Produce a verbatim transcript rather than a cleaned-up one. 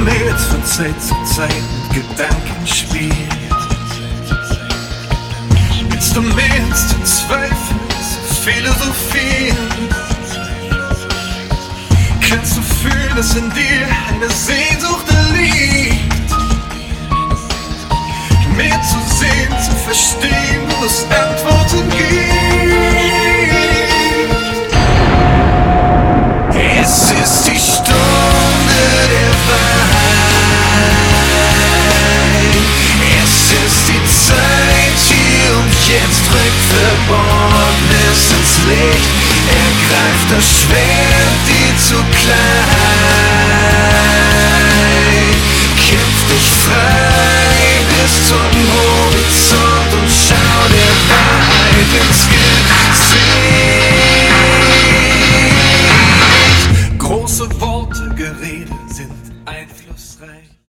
informiert von Zeit zu Zeit mit Gedanken spielt. Willst du mehr als du zweifelst, Philosophie? Kannst du fühlen, dass in dir eine Sehnsucht liegt? Mehr zu sehen, zu verstehen, wo es Antworten gibt. Es ist die Stunde der Wahrheit. Es ist die Zeit hier und jetzt, rückt Verborgenes ins Licht. Ergreift das Schwert, die zu klein. Kämpf dich frei bis zum Horizont und schau der Wahrheit ins Gesicht. Große Worte, Gerede sind einflussreich.